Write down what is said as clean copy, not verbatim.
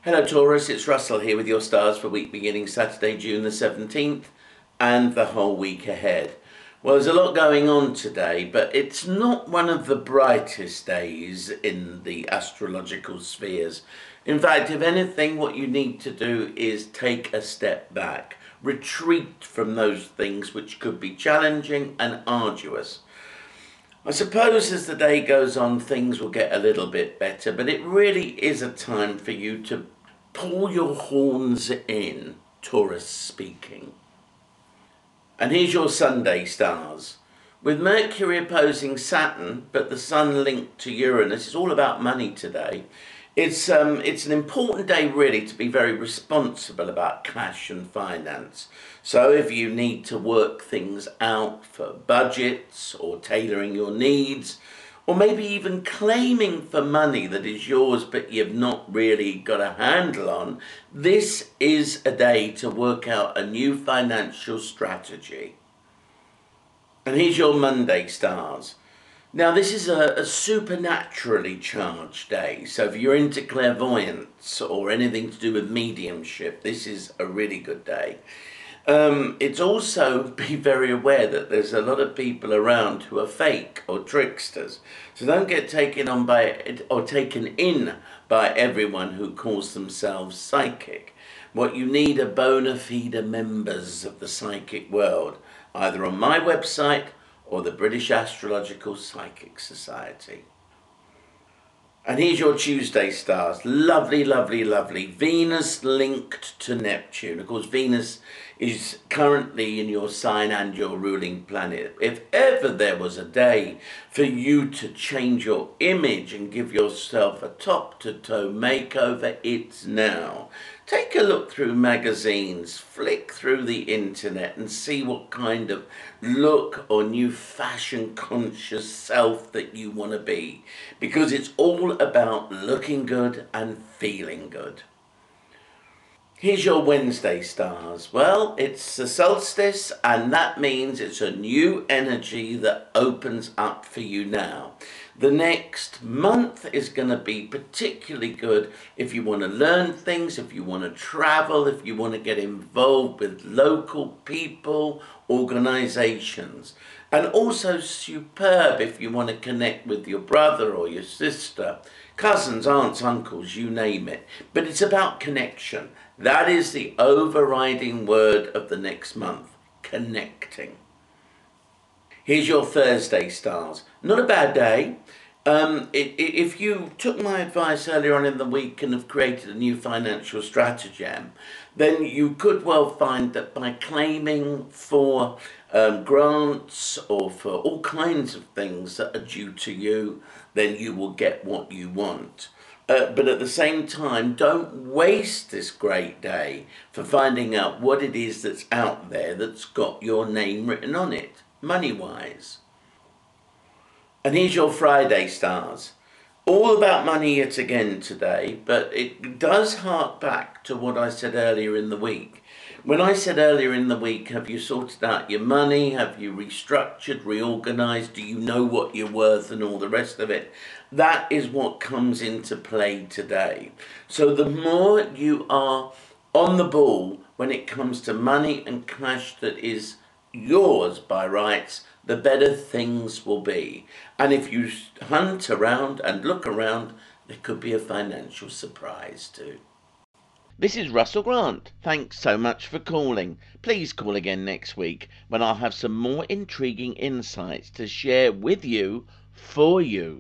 Hello Taurus, it's Russell here with your stars for week beginning Saturday, June the 17th and the whole week ahead. Well, there's a lot going on today, but it's not one of the brightest days in the astrological spheres. In fact, if anything, what you need to do is take a step back, retreat from those things which could be challenging and arduous. I suppose as the day goes on, things will get a little bit better, but it really is a time for you to pull your horns in, Taurus speaking. And here's your Sunday stars. With Mercury opposing Saturn, but the Sun linked to Uranus, it's all about money today. It's an important day really to be very responsible about cash and finance. So if you need to work things out for budgets or tailoring your needs, or maybe even claiming for money that is yours but you've not really got a handle on, this is a day to work out a new financial strategy. And here's your Monday stars. Now, this is a supernaturally charged day, so if you're into clairvoyance or anything to do with mediumship, this is a really good day. It's also, be very aware that there's a lot of people around who are fake or tricksters, so don't get taken on by it or taken in by everyone who calls themselves psychic. What you need are bona fide members of the psychic world, either on my website or the British Astrological Psychic Society. And here's your Tuesday stars. Lovely, lovely, lovely. Venus linked to Neptune. Of course, Venus is currently in your sign and your ruling planet. If ever there was a day for you to change your image and give yourself a top-to-toe makeover, it's now. Take a look through magazines, flick through the internet and see what kind of look or new fashion conscious self that you want to be. Because it's all about looking good and feeling good. Here's your Wednesday stars. Well, it's the solstice and that means it's a new energy that opens up for you now. The next month is going to be particularly good if you want to learn things, if you want to travel, if you want to get involved with local people, organizations. And also superb if you want to connect with your brother or your sister, cousins, aunts, uncles, you name it. But it's about connection. That is the overriding word of the next month, connecting. Here's your Thursday stars. Not a bad day. If you took my advice earlier on in the week and have created a new financial stratagem, then you could well find that by claiming for grants or for all kinds of things that are due to you, then you will get what you want. But at the same time, don't waste this great day for finding out what it is that's out there that's got your name written on it, money-wise. And here's your Friday stars. All about money yet again today, but it does hark back to what I said earlier in the week. When I said earlier in the week, have you sorted out your money? Have you restructured, reorganized? Do you know what you're worth and all the rest of it? That is what comes into play today. So the more you are on the ball when it comes to money and cash that is yours by rights, the better things will be. And if you hunt around and look around, there could be a financial surprise too. This is Russell Grant. Thanks so much for calling. Please call again next week when I'll have some more intriguing insights to share with you, for you.